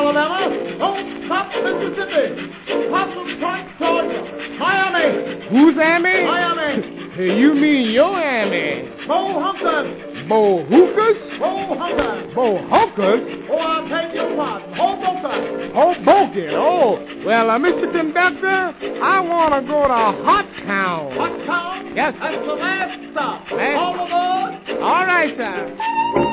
Alabama, Don't Stop, Mississippi, Possum Point, Georgia, Miami. Who's Amy? Miami. Hey, you mean your Amy? Bohunkus. Bohookus? Bohunkus. Bohunkus? Oh, I beg your pardon. Hoboken. Hoboken. Oh, well, Mr. Conductor, I want to go to Hot Town. Hot Town? Yes. That's the last stop. Last All aboard. All right, sir.